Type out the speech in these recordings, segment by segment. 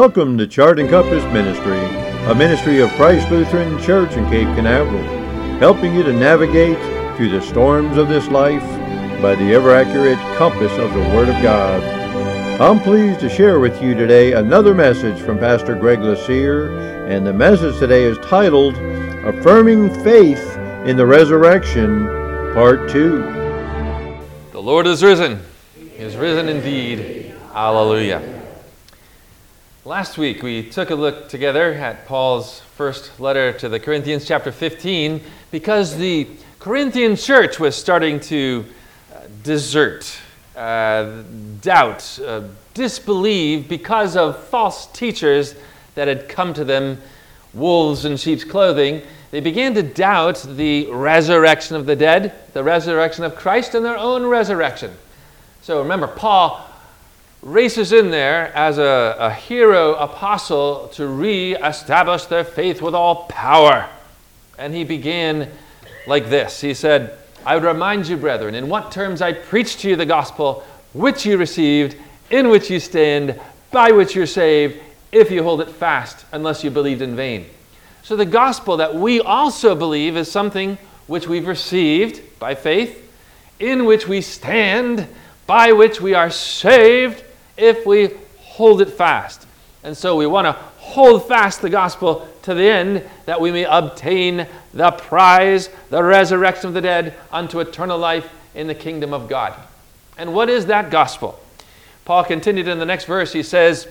Welcome to Chart and Compass Ministry, a ministry of Christ Lutheran Church in Cape Canaveral, helping you to navigate through the storms of this life by the ever-accurate compass of the Word of God. I'm pleased to share with you today another message from Pastor Greg Lassere, and the message today is titled, Affirming Faith in the Resurrection, Part 2. The Lord is risen. He is risen indeed. Hallelujah. Last week we took a look together at Paul's first letter to the Corinthians, chapter 15, because the Corinthian church was starting to desert, doubt, disbelieve because of false teachers that had come to them, wolves in sheep's clothing. They began to doubt the resurrection of the dead, the resurrection of Christ, and their own resurrection. So remember, Paul races in there as a hero apostle to re-establish their faith with all power. And he began like this. He said, I would remind you, brethren, in what terms I preached to you the gospel, which you received, in which you stand, by which you're saved, if you hold it fast, unless you believed in vain. So the gospel that we also believe is something which we've received by faith, in which we stand, by which we are saved, if we hold it fast. And so we want to hold fast the gospel to the end, that we may obtain the prize, the resurrection of the dead, unto eternal life in the kingdom of God. And what is that gospel? Paul continued in the next verse. He says,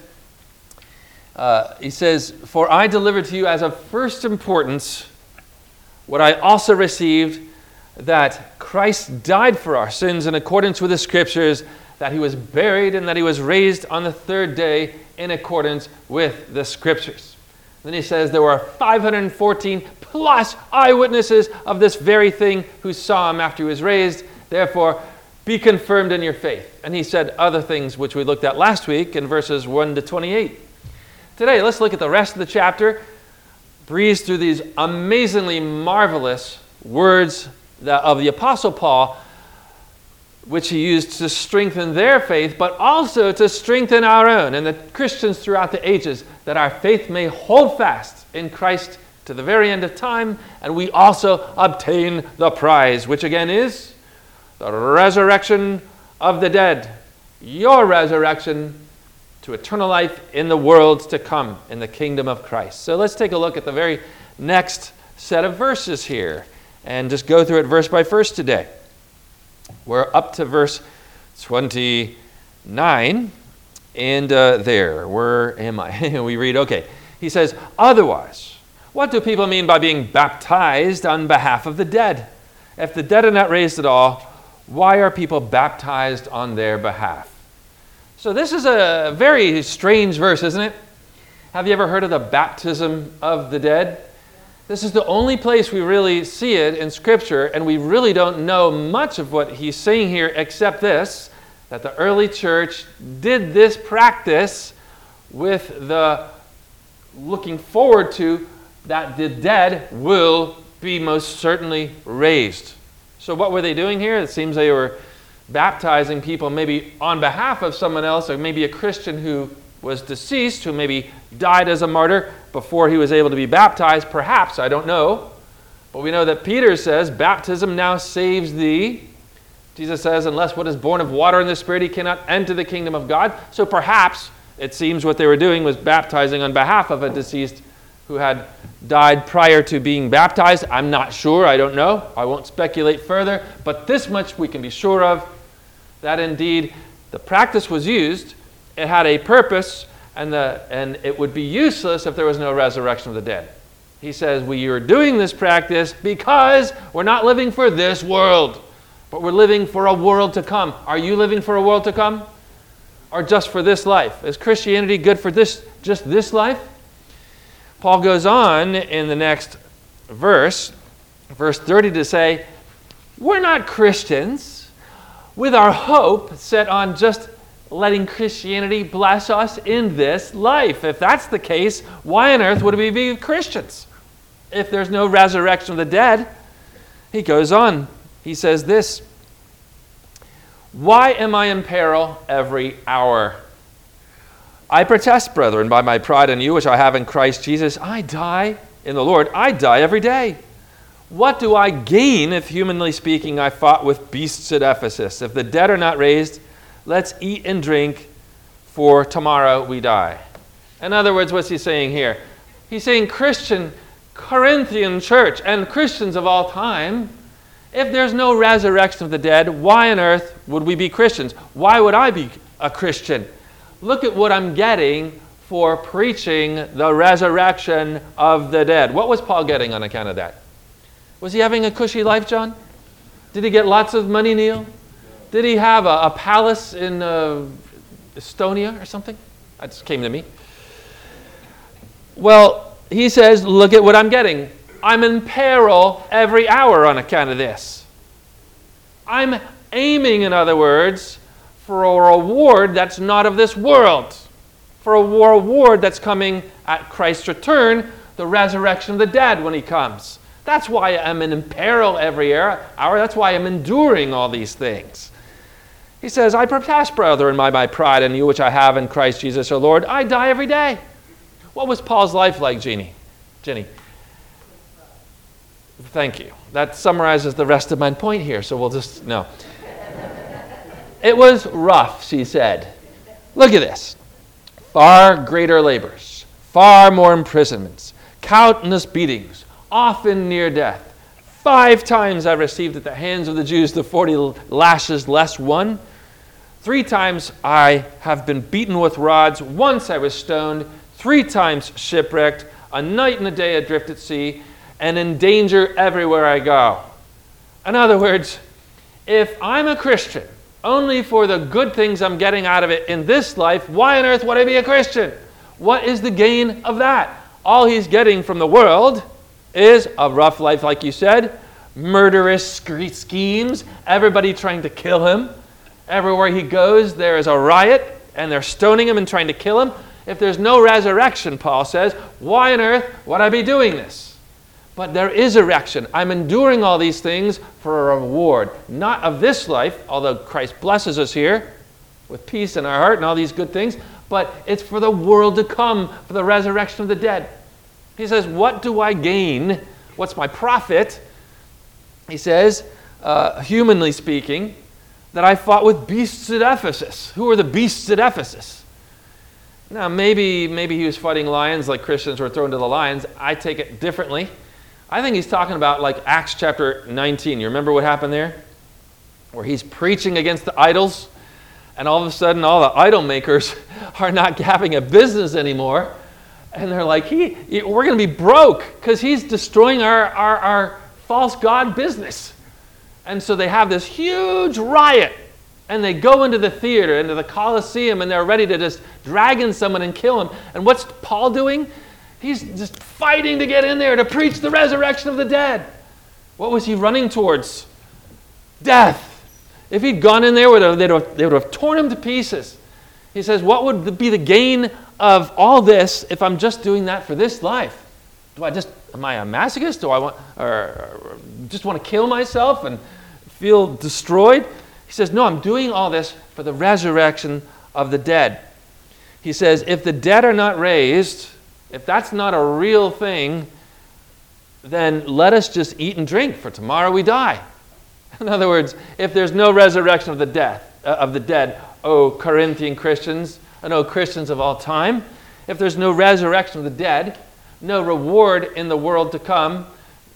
For I delivered to you as of first importance what I also received, that Christ died for our sins in accordance with the Scriptures, that he was buried, and that he was raised on the third day in accordance with the Scriptures. Then he says there were 514 plus eyewitnesses of this very thing who saw him after he was raised. Therefore, be confirmed in your faith. And he said other things which we looked at last week in verses 1 to 28. Today, let's look at the rest of the chapter, breeze through these amazingly marvelous words of the Apostle Paul, which he used to strengthen their faith, but also to strengthen our own and the Christians throughout the ages, that our faith may hold fast in Christ to the very end of time, and we also obtain the prize, which again is the resurrection of the dead, your resurrection to eternal life in the world to come, in the kingdom of Christ. So let's take a look at the very next set of verses here, and just go through it verse by verse today. We're up to verse 29, and where am I? We read, okay. He says, otherwise, what do people mean by being baptized on behalf of the dead? If the dead are not raised at all, why are people baptized on their behalf? So this is a very strange verse, isn't it? Have you ever heard of the baptism of the dead? This is the only place we really see it in Scripture, and we really don't know much of what he's saying here except this, that the early church did this practice with the looking forward to that the dead will be most certainly raised. So what were they doing here? It seems they were baptizing people maybe on behalf of someone else, or maybe a Christian who was deceased, who maybe died as a martyr before he was able to be baptized, perhaps, I don't know. But we know that Peter says, baptism now saves thee. Jesus says, unless what is born of water and the Spirit, he cannot enter the kingdom of God. So perhaps, it seems what they were doing was baptizing on behalf of a deceased who had died prior to being baptized. I'm not sure, I don't know. I won't speculate further. But this much we can be sure of, that indeed the practice was used. It had a purpose, and it would be useless if there was no resurrection of the dead. He says, we are doing this practice because we're not living for this world, but we're living for a world to come. Are you living for a world to come? Or just for this life? Is Christianity good for just this life? Paul goes on in the next verse 30, to say, we're not Christians with our hope set on just letting Christianity bless us in this life. If that's the case, why on earth would we be Christians if there's no resurrection of the dead? He goes on. He says this, why am I in peril every hour? I protest, brethren, by my pride in you, which I have in Christ Jesus, I die in the Lord. I die every day. What do I gain if, humanly speaking, I fought with beasts at Ephesus? If the dead are not raised, let's eat and drink, for tomorrow we die. In other words, what's he saying here? He's saying, Christian, Corinthian church, and Christians of all time, if there's no resurrection of the dead, why on earth would we be Christians? Why would I be a Christian? Look at what I'm getting for preaching the resurrection of the dead. What was Paul getting on account of that? Was he having a cushy life, John? Did he get lots of money, Neil? Did he have a palace in Estonia or something? That just came to me. Well, he says, look at what I'm getting. I'm in peril every hour on account of this. I'm aiming, in other words, for a reward that's not of this world. For a reward that's coming at Christ's return, the resurrection of the dead when he comes. That's why I'm in peril every hour. That's why I'm enduring all these things. He says, I protest, brethren, by my pride in you, which I have in Christ Jesus our Lord. I die every day. What was Paul's life like, Jenny? Thank you. That summarizes the rest of my point here, so we'll just, no. It was rough, she said. Look at this. Far greater labors, far more imprisonments, countless beatings, often near death. 5 times I received at the hands of the Jews the 40 lashes less one. 3 times I have been beaten with rods. Once I was stoned. 3 times shipwrecked. A night and a day adrift at sea. And in danger everywhere I go. In other words, if I'm a Christian only for the good things I'm getting out of it in this life, why on earth would I be a Christian? What is the gain of that? All he's getting from the world is a rough life, like you said, murderous schemes, everybody trying to kill him. Everywhere he goes, there is a riot, and they're stoning him and trying to kill him. If there's no resurrection, Paul says, why on earth would I be doing this? But there is a resurrection. I'm enduring all these things for a reward, not of this life, although Christ blesses us here with peace in our heart and all these good things, but it's for the world to come, for the resurrection of the dead. He says, what do I gain? What's my profit? He says, humanly speaking, that I fought with beasts at Ephesus. Who are the beasts at Ephesus? Now, maybe he was fighting lions like Christians were thrown to the lions. I take it differently. I think he's talking about like Acts chapter 19. You remember what happened there? Where he's preaching against the idols, and all of a sudden all the idol makers are not having a business anymore. And they're like, we're going to be broke because he's destroying our false god business. And so they have this huge riot. And they go into the theater, into the Colosseum, and they're ready to just drag in someone and kill him. And what's Paul doing? He's just fighting to get in there to preach the resurrection of the dead. What was he running towards? Death. If he'd gone in there, they would have torn him to pieces. He says, what would be the gain of all this if I'm just doing that for this life? Am I a masochist? Do I want, or just want to kill myself and feel destroyed? He says, no, I'm doing all this for the resurrection of the dead. He says, if the dead are not raised, if that's not a real thing, then let us just eat and drink, for tomorrow we die. In other words, if there's no resurrection of the dead, O Corinthian Christians, and O Christians of all time, if there's no resurrection of the dead, no reward in the world to come,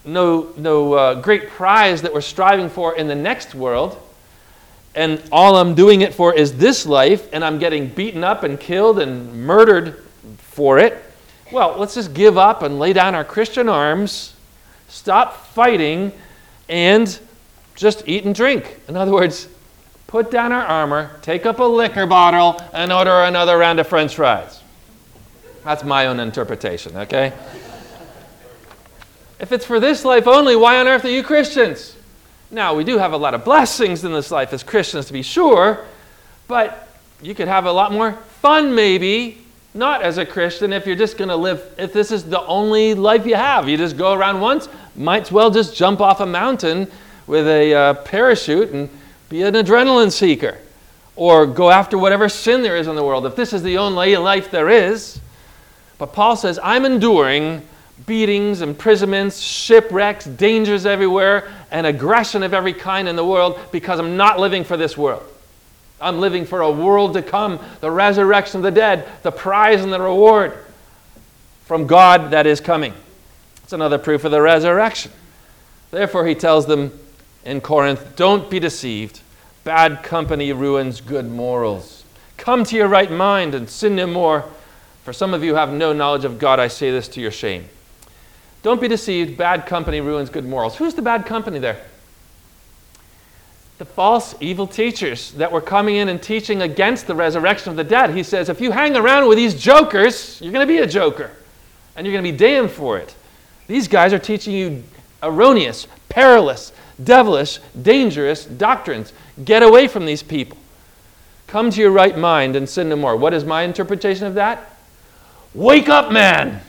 no great prize that we're striving for in the next world, and all I'm doing it for is this life, and I'm getting beaten up and killed and murdered for it, well, let's just give up and lay down our Christian arms, stop fighting, and just eat and drink. In other words, put down our armor, take up a liquor bottle, and order another round of French fries. That's my own interpretation, okay? If it's for this life only, why on earth are you Christians? Now, we do have a lot of blessings in this life as Christians, to be sure, but you could have a lot more fun, maybe, not as a Christian, if you're just going to live, if this is the only life you have. You just go around once, might as well just jump off a mountain with a parachute and be an adrenaline seeker. or go after whatever sin there is in the world, if this is the only life there is. But Paul says, I'm enduring beatings, imprisonments, shipwrecks, dangers everywhere, and aggression of every kind in the world because I'm not living for this world. I'm living for a world to come, the resurrection of the dead, the prize and the reward from God that is coming. It's another proof of the resurrection. Therefore, he tells them in Corinth, don't be deceived. Bad company ruins good morals. Come to your right mind and sin no more. For some of you have no knowledge of God, I say this to your shame. Don't be deceived. Bad company ruins good morals. Who's the bad company there? The false, evil teachers that were coming in and teaching against the resurrection of the dead. He says, if you hang around with these jokers, you're going to be a joker. And you're going to be damned for it. These guys are teaching you erroneous, perilous, devilish, dangerous doctrines. Get away from these people. Come to your right mind and sin no more. What is my interpretation of that? Wake up, man!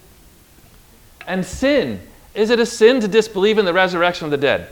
And sin. Is it a sin to disbelieve in the resurrection of the dead?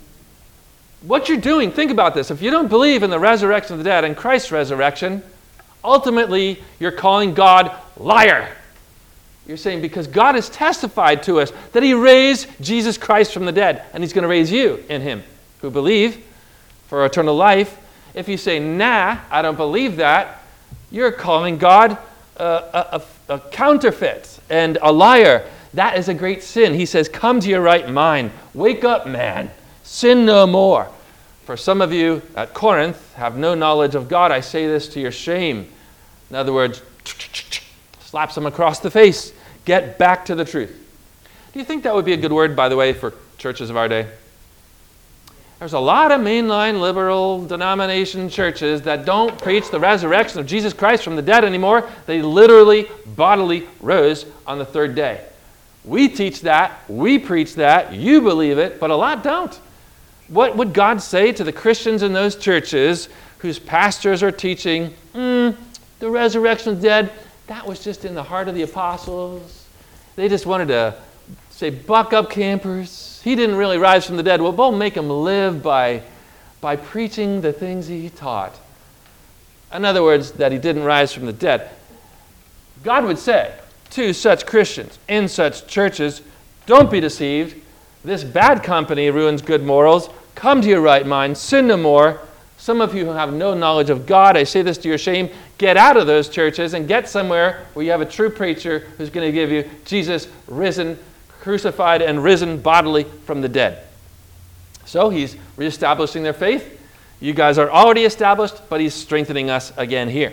What you're doing, think about this. If you don't believe in the resurrection of the dead and Christ's resurrection, ultimately you're calling God liar. You're saying because God has testified to us that he raised Jesus Christ from the dead, and he's going to raise you in him who believe for eternal life. If you say, nah, I don't believe that, you're calling God a counterfeit and a liar. That is a great sin. He says, come to your right mind. Wake up, man. Sin no more. For some of you at Corinth have no knowledge of God. I say this to your shame. In other words, slaps them across the face. Get back to the truth. Do you think that would be a good word, by the way, for churches of our day? There's a lot of mainline liberal denomination churches that don't preach the resurrection of Jesus Christ from the dead anymore. They literally, bodily rose on the third day. We teach that, we preach that, you believe it, but a lot don't. What would God say to the Christians in those churches whose pastors are teaching, the resurrection of the dead, that was just in the heart of the apostles. They just wanted to say, buck up, campers. He didn't really rise from the dead. Well, we'll make him live by preaching the things he taught. In other words, that he didn't rise from the dead. God would say to such Christians in such churches, don't be deceived. This bad company ruins good morals. Come to your right mind. Sin no more. Some of you who have no knowledge of God, I say this to your shame, get out of those churches and get somewhere where you have a true preacher who's going to give you Jesus risen, crucified and risen bodily from the dead. So he's reestablishing their faith. You guys are already established, but he's strengthening us again here.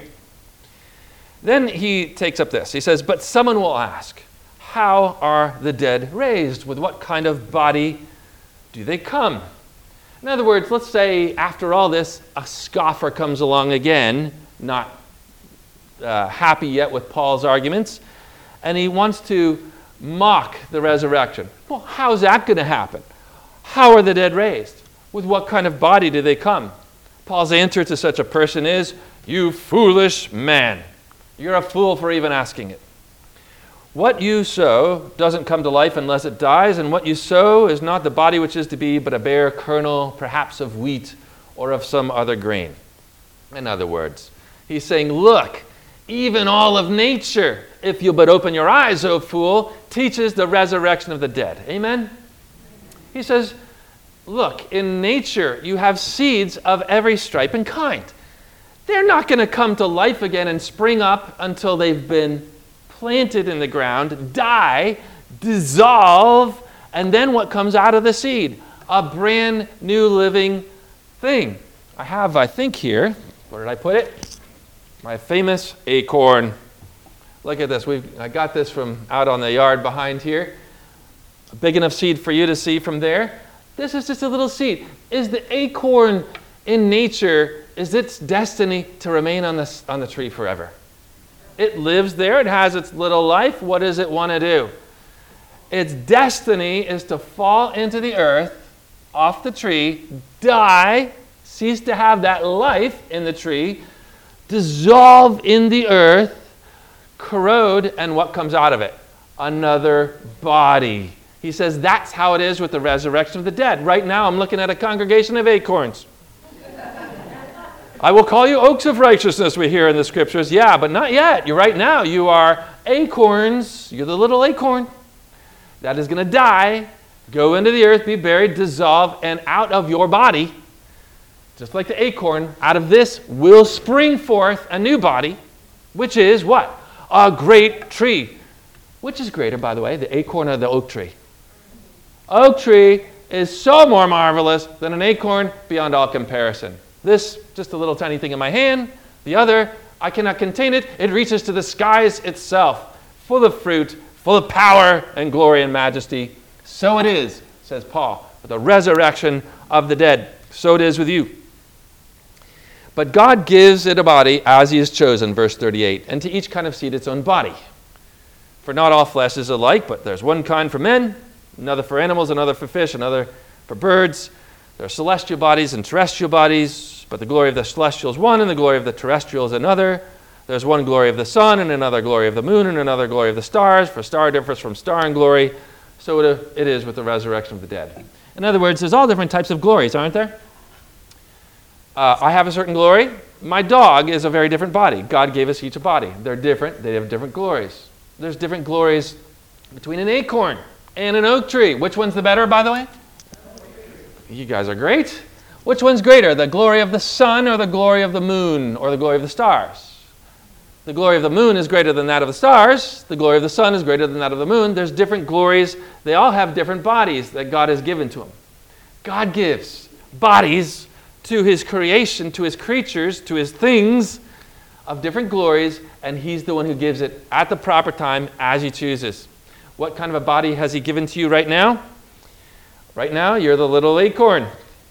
Then he takes up this. He says, but someone will ask, how are the dead raised? With what kind of body do they come? In other words, let's say after all this, a scoffer comes along again, not happy yet with Paul's arguments, and he wants to mock the resurrection. Well, how's that going to happen? How are the dead raised? With what kind of body do they come? Paul's answer to such a person is, you foolish man. You're a fool for even asking it. What you sow doesn't come to life unless it dies, and what you sow is not the body which is to be, but a bare kernel, perhaps of wheat or of some other grain. In other words, he's saying, look, even all of nature, if you'll but open your eyes, O fool, teaches the resurrection of the dead. Amen? He says, look, in nature you have seeds of every stripe and kind. They're not going to come to life again and spring up until they've been planted in the ground, die, dissolve, and then what comes out of the seed? A brand new living thing. I think here, where did I put it? My famous acorn. Look at this. I got this from out on the yard behind here. A big enough seed for you to see from there. This is just a little seed. Is the acorn in nature, is its destiny to remain on the tree forever? It lives there. It has its little life. What does it want to do? Its destiny is to fall into the earth, off the tree, die, cease to have that life in the tree, dissolve in the earth, corrode, and what comes out of it? Another body. He says that's how it is with the resurrection of the dead. Right now I'm looking at a congregation of acorns. I will call you oaks of righteousness, we hear in the scriptures. Yeah, but not yet. You're right now. You are acorns. You're the little acorn that is going to die, go into the earth, be buried, dissolve, and out of your body, just like the acorn, out of this will spring forth a new body, which is what? A great tree. Which is greater, by the way, the acorn or the oak tree? Oak tree is so more marvelous than an acorn beyond all comparison. This, just a little tiny thing in my hand. The other, I cannot contain it. It reaches to the skies itself, full of fruit, full of power and glory and majesty. So it is, says Paul, with the resurrection of the dead. So it is with you. But God gives it a body as he has chosen, verse 38, and to each kind of seed its own body. For not all flesh is alike, but there's one kind for men, another for animals, another for fish, another for birds. There are celestial bodies and terrestrial bodies, but the glory of the celestial is one, and the glory of the terrestrial is another. There's one glory of the sun, and another glory of the moon, and another glory of the stars, for star differs from star in glory. So it is with the resurrection of the dead. In other words, there's all different types of glories, aren't there? I have a certain glory. My dog is a very different body. God gave us each a body. They're different. They have different glories. There's different glories between an acorn and an oak tree. Which one's the better, by the way? You guys are great. Which one's greater, the glory of the sun or the glory of the moon or the glory of the stars? The glory of the moon is greater than that of the stars. The glory of the sun is greater than that of the moon. There's different glories. They all have different bodies that God has given to them. God gives bodies to his creation, to his creatures, to his things of different glories, and he's the one who gives it at the proper time as he chooses. What kind of a body has he given to you right now? Right now, you're the little acorn.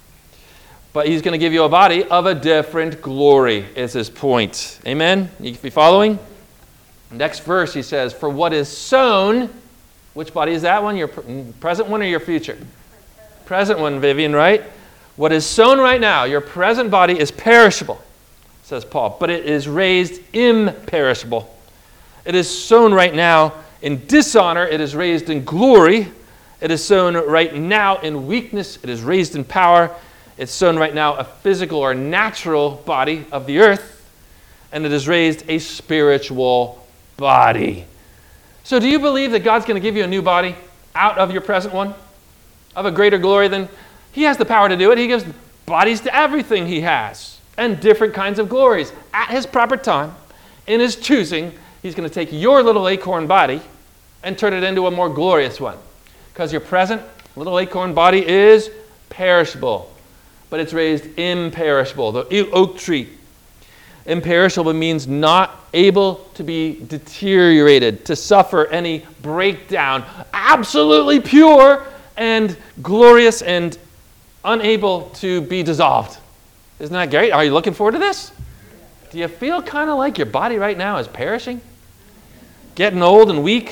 But he's going to give you a body of a different glory, is his point. Amen? You be following? Next verse, he says, for what is sown, which body is that one? Your present one or your future? Present one, Vivian, right? What is sown right now, your present body is perishable, says Paul, but it is raised imperishable. It is sown right now in dishonor. It is raised in glory. It is sown right now in weakness. It is raised in power. It's sown right now a physical or natural body of the earth, and it is raised a spiritual body. So do you believe that God's going to give you a new body out of your present one, of a greater glory than? He has the power to do it. He gives bodies to everything he has, and different kinds of glories. At his proper time, in his choosing, he's going to take your little acorn body and turn it into a more glorious one. Because your present little acorn body is perishable, but it's raised imperishable. The oak tree. Imperishable means not able to be deteriorated, to suffer any breakdown. Absolutely pure and glorious and unable to be dissolved. Isn't that great? Are you looking forward to this? Do you feel kind of like your body right now is perishing? Getting old and weak?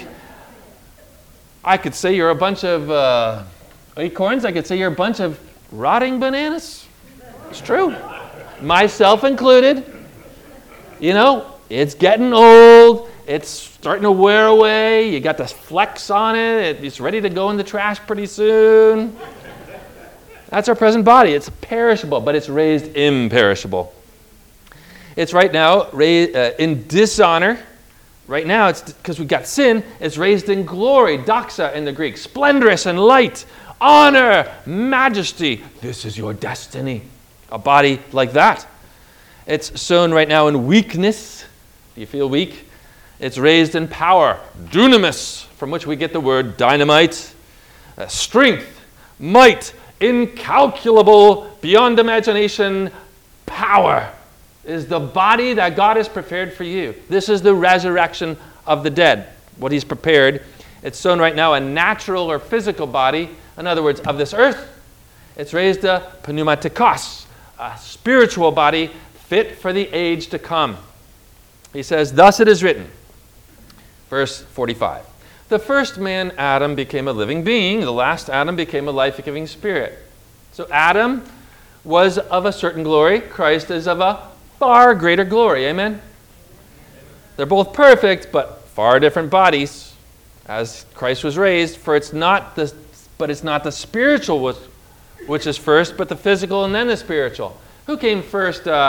I could say you're a bunch of acorns. I could say you're a bunch of rotting bananas. It's true. Myself included. You know, it's getting old. It's starting to wear away. You got the flecks on it. It's ready to go in the trash pretty soon. That's our present body. It's perishable, but it's raised imperishable. It's right now in dishonor. Right now, it's because we've got sin. It's raised in glory, doxa in the Greek, splendorous and light, honor, majesty. This is your destiny. A body like that. It's sown right now in weakness. Do you feel weak? It's raised in power, dunamis, from which we get the word dynamite, strength, might, incalculable, beyond imagination, power is the body that God has prepared for you. This is the resurrection of the dead, what he's prepared. It's sown right now a natural or physical body, in other words, of this earth. It's raised a pneumatikos, a spiritual body fit for the age to come. He says, thus it is written, verse 45. The first man, Adam, became a living being. The last Adam became a life-giving spirit. So Adam was of a certain glory. Christ is of a far greater glory. Amen? They're both perfect, but far different bodies. As Christ was raised, it's not the spiritual which is first, but the physical and then the spiritual. Who came first?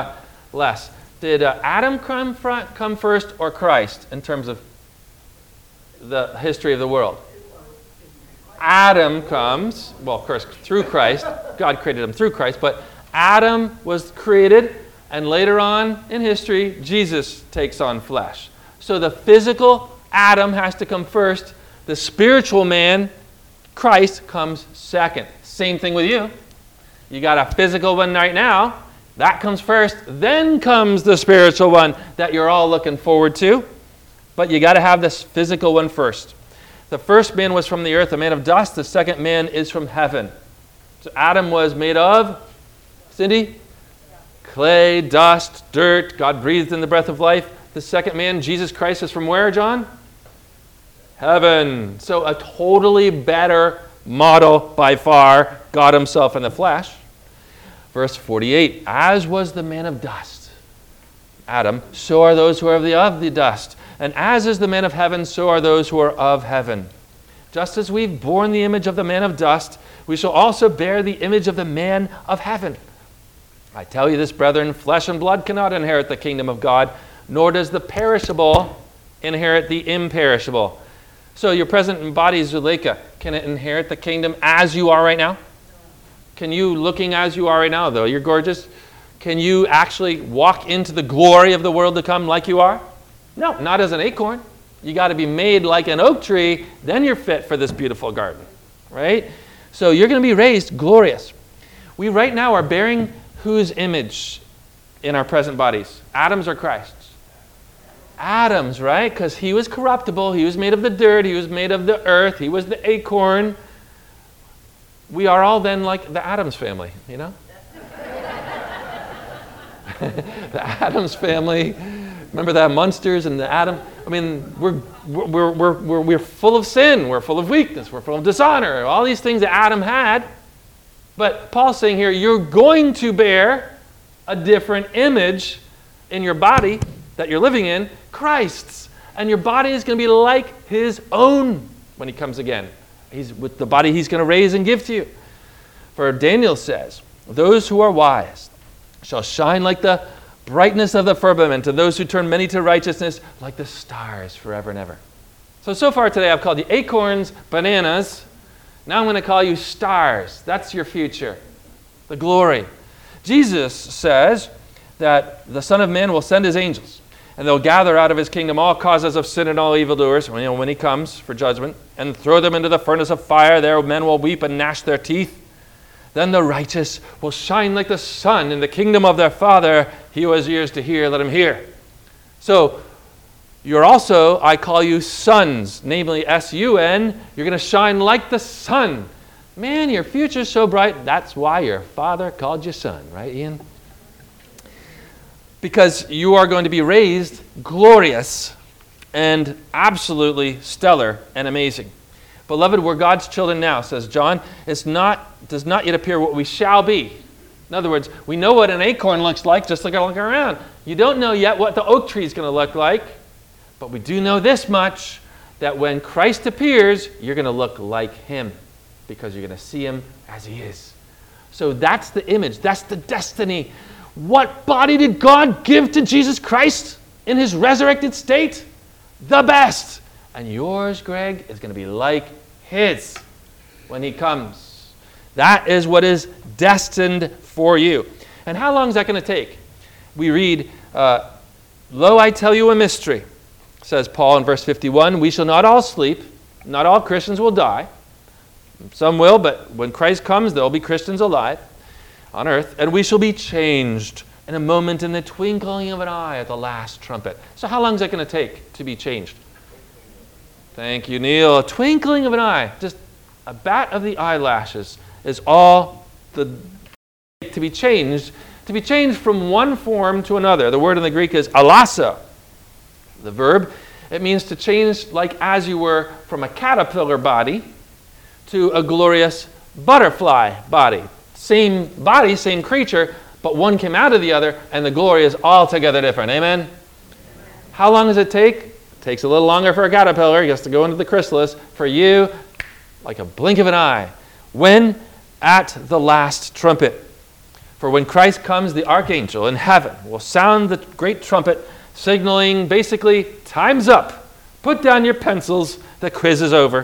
less. Did Adam come first or Christ in terms of the history of the world? Adam comes, well, of course, through Christ. God created him through Christ, but Adam was created, and later on in history, Jesus takes on flesh. So the physical Adam has to come first. The spiritual man, Christ, comes second. Same thing with you. You got a physical one right now. That comes first. Then comes the spiritual one that you're all looking forward to. But you got to have this physical one first. The first man was from the earth, a man of dust. The second man is from heaven. So Adam was made of, Cindy? Clay, dust, dirt. God breathed in the breath of life. The second man, Jesus Christ, is from where, John? Heaven. So a totally better model by far, God himself in the flesh. Verse 48, as was the man of dust, Adam, so are those who are of the dust. And as is the man of heaven, so are those who are of heaven. Just as we've borne the image of the man of dust, we shall also bear the image of the man of heaven. I tell you this, brethren, flesh and blood cannot inherit the kingdom of God, nor does the perishable inherit the imperishable. So your present body, Zuleika, can it inherit the kingdom as you are right now? Can you, looking as you are right now, though, you're gorgeous, can you actually walk into the glory of the world to come like you are? No, not as an acorn. You got to be made like an oak tree, then you're fit for this beautiful garden, right? So you're going to be raised glorious. We right now are bearing whose image in our present bodies? Adam's or Christ's? Adam's, right? Because he was corruptible. He was made of the dirt. He was made of the earth. He was the acorn. We are all then like the Addams family, you know? The Addams family. Remember that Munsters and the Adam? I mean, we're full of sin. We're full of weakness. We're full of dishonor. All these things that Adam had. But Paul's saying here, you're going to bear a different image in your body that you're living in, Christ's. And your body is going to be like his own when he comes again. He's with the body he's going to raise and give to you. For Daniel says, those who are wise shall shine like the brightness of the firmament, and those who turn many to righteousness like the stars forever and ever. So far today I've called you acorns, bananas. Now I'm going to call you stars. That's your future, the glory. Jesus says that the Son of Man will send his angels, and they'll gather out of his kingdom all causes of sin and all evildoers, when he comes for judgment, and throw them into the furnace of fire. There men will weep and gnash their teeth. Then the righteous will shine like the sun in the kingdom of their Father. He who has ears to hear, let him hear. So you're also, I call you sons, namely S-U-N. You're going to shine like the sun. Man, your future's so bright. That's why your father called you son, right, Ian? Because you are going to be raised glorious and absolutely stellar and amazing. Beloved, we're God's children now, says John. Does not yet appear what we shall be. In other words, we know what an acorn looks like, just look around. You don't know yet what the oak tree is going to look like, but we do know this much, that when Christ appears, you're going to look like him, because you're going to see him as he is. So that's the image, that's the destiny. What body did God give to Jesus Christ in his resurrected state? The best. And yours, Greg, is going to be like his when he comes. That is what is destined for you. And how long is that going to take? We read, lo, I tell you a mystery, says Paul in verse 51. We shall not all sleep. Not all Christians will die. Some will, but when Christ comes, there will be Christians alive on earth. And we shall be changed in a moment, in the twinkling of an eye, at the last trumpet. So how long is that going to take to be changed? Thank you, Neil. A twinkling of an eye, just a bat of the eyelashes, is all to be changed from one form to another. The word in the Greek is alasa. The verb, it means to change like as you were from a caterpillar body to a glorious butterfly body. Same body, same creature, but one came out of the other, and the glory is altogether different. Amen? How long does it take? It takes a little longer for a caterpillar. He has to go into the chrysalis. For you, like a blink of an eye. When? At the last trumpet. For when Christ comes, the archangel in heaven will sound the great trumpet, signaling basically, time's up. Put down your pencils, the quiz is over.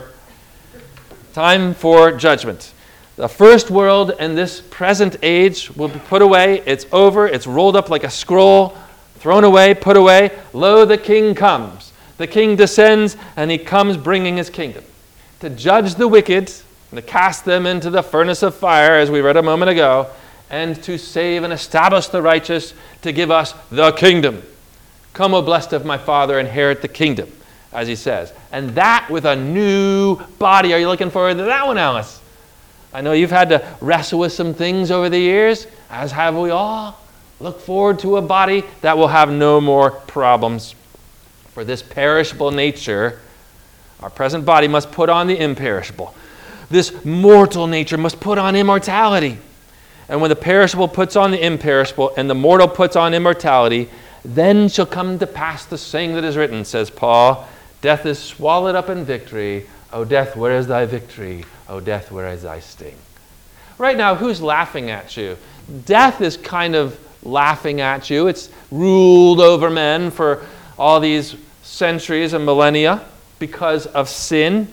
Time for judgment. The first world and this present age will be put away. It's over. It's rolled up like a scroll, thrown away, put away. Lo, the King comes. The King descends, and he comes bringing his kingdom to judge the wicked, and to cast them into the furnace of fire, as we read a moment ago, and to save and establish the righteous, to give us the kingdom. Come, O blessed of my Father, inherit the kingdom, as he says. And that with a new body. Are you looking forward to that one, Alice? I know you've had to wrestle with some things over the years, as have we all. Look forward to a body that will have no more problems. For this perishable nature, our present body must put on the imperishable. This mortal nature must put on immortality. And when the perishable puts on the imperishable and the mortal puts on immortality, then shall come to pass the saying that is written, says Paul, death is swallowed up in victory. O death, where is thy victory? O death, where is thy sting? Right now, who's laughing at you? Death is kind of laughing at you. It's ruled over men for all these centuries and millennia because of sin.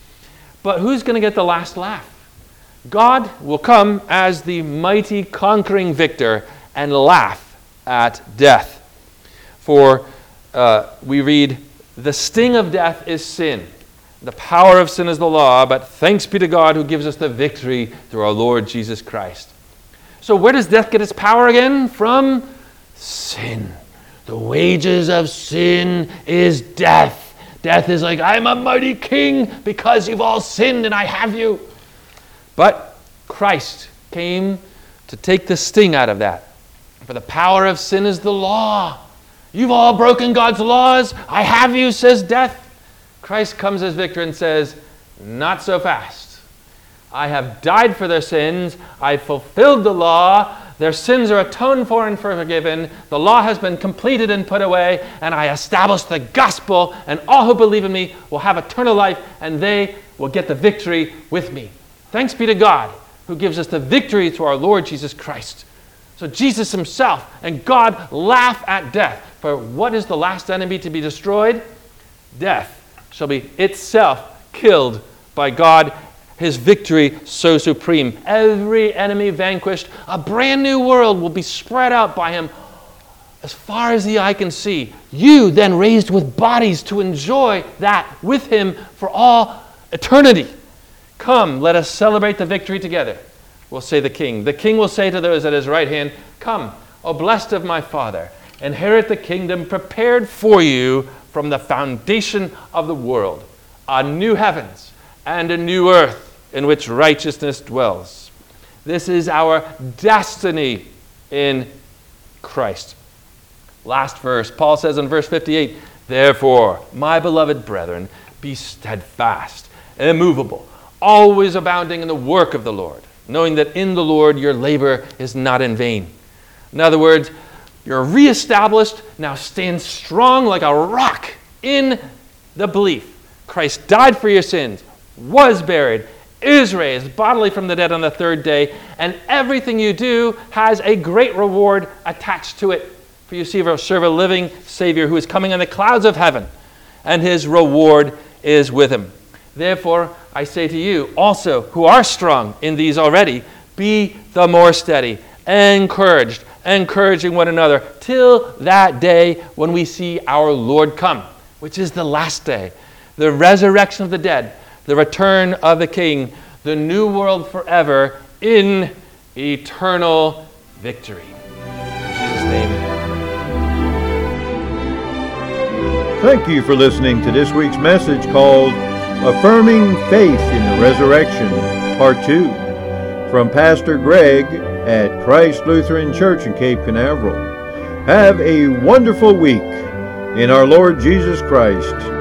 But who's going to get the last laugh? God will come as the mighty conquering victor and laugh at death. For we read, the sting of death is sin. The power of sin is the law, but thanks be to God who gives us the victory through our Lord Jesus Christ. So where does death get its power again? From sin. The wages of sin is death. Death is like, I'm a mighty king because you've all sinned and I have you. But Christ came to take the sting out of that. For the power of sin is the law. You've all broken God's laws. I have you, says death. Christ comes as victor and says, not so fast. I have died for their sins. I fulfilled the law. Their sins are atoned for and forgiven. The law has been completed and put away. And I established the gospel. And all who believe in me will have eternal life. And they will get the victory with me. Thanks be to God who gives us the victory through our Lord Jesus Christ. So Jesus himself and God laugh at death. For what is the last enemy to be destroyed? Death shall be itself killed by God, his victory so supreme. Every enemy vanquished, a brand new world will be spread out by him as far as the eye can see. You then raised with bodies to enjoy that with him for all eternity. Come, let us celebrate the victory together, will say the King. The King will say to those at his right hand, come, O blessed of my Father, inherit the kingdom prepared for you from the foundation of the world, a new heavens and a new earth in which righteousness dwells. This is our destiny in Christ. Last verse, Paul says in verse 58, therefore, my beloved brethren, be steadfast, immovable, always abounding in the work of the Lord, knowing that in the Lord your labor is not in vain. In other words, you're reestablished, now stand strong like a rock in the belief. Christ died for your sins, was buried, is raised bodily from the dead on the third day, and everything you do has a great reward attached to it. For you serve a living Savior who is coming on the clouds of heaven, and his reward is with him. Therefore, I say to you also, who are strong in these already, be the more steady, encouraged, encouraging one another till that day when we see our Lord come, which is the last day, the resurrection of the dead, the return of the King, the new world forever in eternal victory. In Jesus' name. Thank you for listening to this week's message called Affirming Faith in the Resurrection, Part 2, from Pastor Greg at Christ Lutheran Church in Cape Canaveral. Have a wonderful week in our Lord Jesus Christ.